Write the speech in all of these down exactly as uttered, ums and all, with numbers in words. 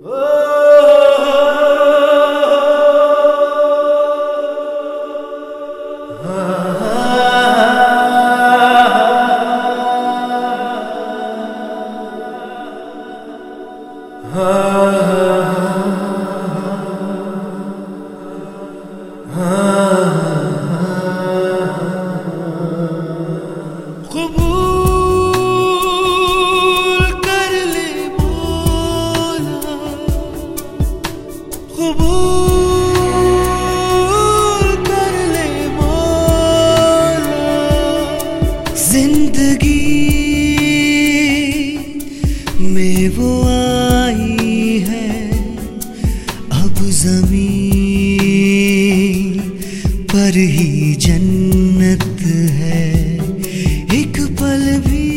जिंदगी में वो आई है, अब ज़मीन पर ही जन्नत है। एक पल भी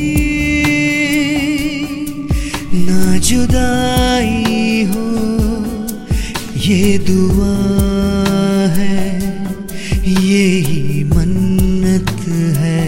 ना जुदाई हो, ये दुआ है, यही मन्नत है।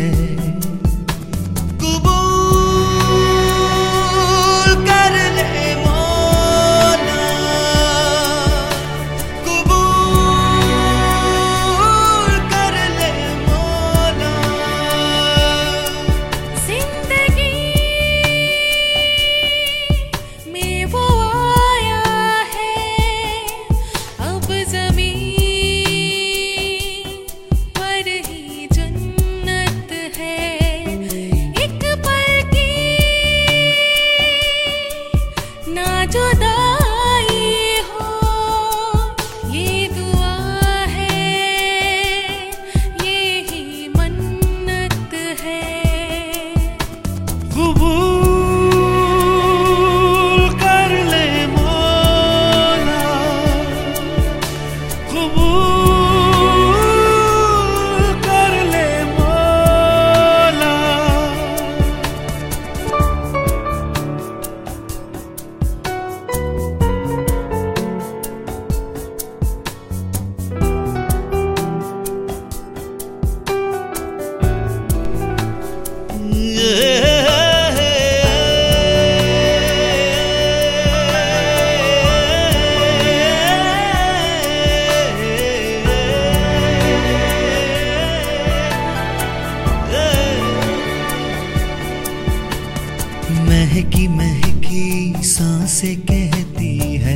महकी महकी सांसें कहती है,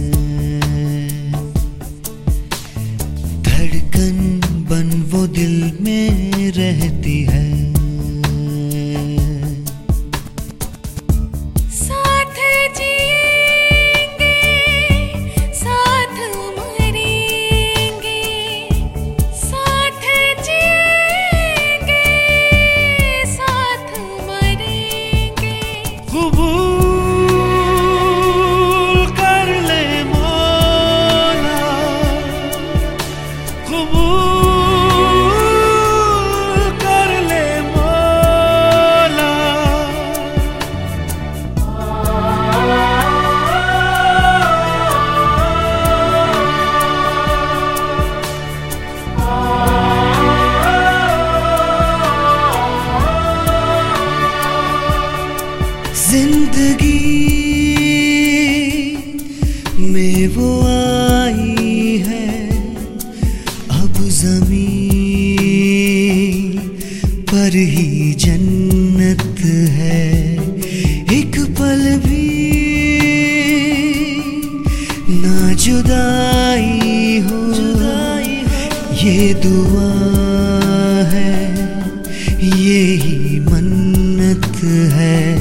धड़कन बन वो दिल में रहती है। साथ जिएंगे, साथ मरेंगे, साथ जिएंगे, साथ मरेंगे। कबूल कर ले मौला, कबूल कर ले मौला। जिंदगी में वो आई है, अब ज़मीन पर ही जन्नत है। एक पल भी ना जुदाई हो, ये दुआ है, यही मन्नत है।